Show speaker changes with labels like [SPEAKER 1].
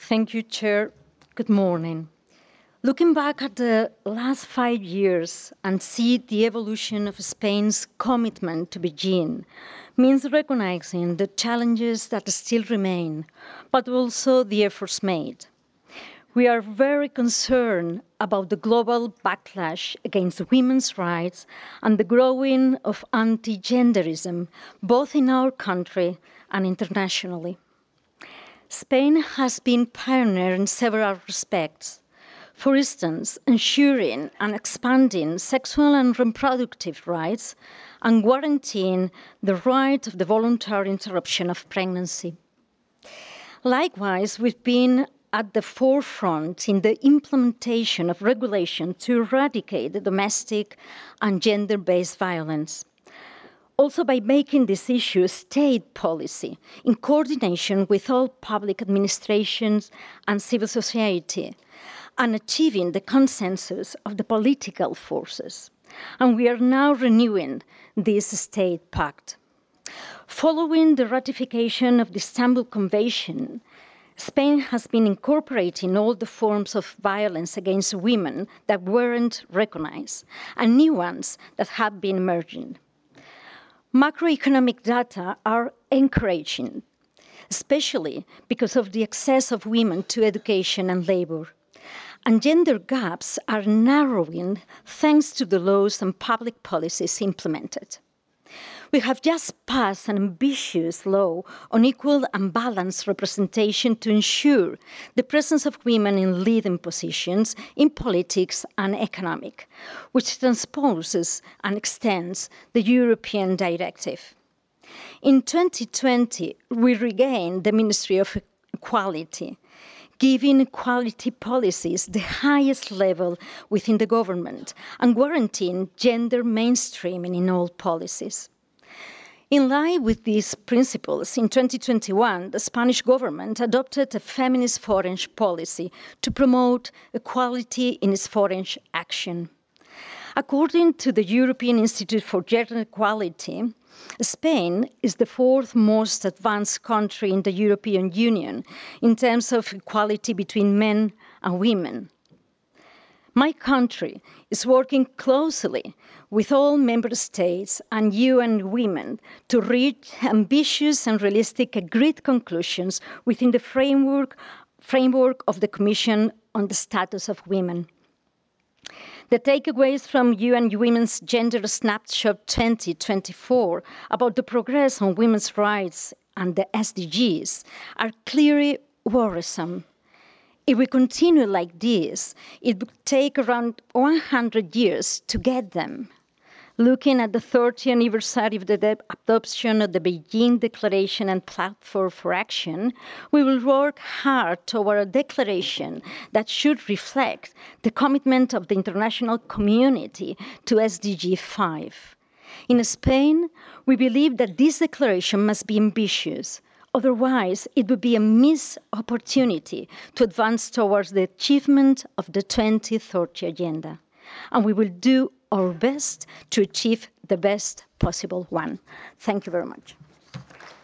[SPEAKER 1] Thank you, Chair. Good morning. Looking back at the last 5 years and see the evolution of Spain's commitment to Beijing means recognizing the challenges that still remain, but also the efforts made. We are very concerned about the global backlash against women's rights and the growing of anti-genderism, both in our country and internationally. Spain has been pioneer in several respects. For instance, ensuring and expanding sexual and reproductive rights and guaranteeing the right of the voluntary interruption of pregnancy. Likewise, we've been at the forefront in the implementation of regulation to eradicate domestic and gender-based violence. Also by making this issue a state policy in coordination with all public administrations and civil society, and achieving the consensus of the political forces. And we are now renewing this state pact. Following the ratification of the Istanbul Convention, Spain has been incorporating all the forms of violence against women that weren't recognized, and new ones that have been emerging. Macroeconomic data are encouraging, especially because of the access of women to education and labor. And gender gaps are narrowing thanks to the laws and public policies implemented. We have just passed an ambitious law on equal and balanced representation to ensure the presence of women in leading positions in politics and economic, which transposes and extends the European directive. In 2020, we regained the Ministry of Equality, giving equality policies the highest level within the government and guaranteeing gender mainstreaming in all policies. In line with these principles, in 2021, the Spanish government adopted a feminist foreign policy to promote equality in its foreign action. According to the European Institute for Gender Equality, Spain is the fourth most advanced country in the European Union in terms of equality between men and women. My country is working closely with all member states and UN Women to reach ambitious and realistic agreed conclusions within the framework of the Commission on the Status of Women. The takeaways from UN Women's Gender Snapshot 2024 about the progress on women's rights and the SDGs are clearly worrisome. If we continue like this, it would take around 100 years to get them. Looking at the 30th anniversary of the adoption of the Beijing Declaration and Platform for Action, we will work hard toward a declaration that should reflect the commitment of the international community to SDG 5. In Spain, we believe that this declaration must be ambitious. Otherwise, it would be a missed opportunity to advance towards the achievement of the 2030 Agenda. And we will do our best to achieve the best possible one. Thank you very much.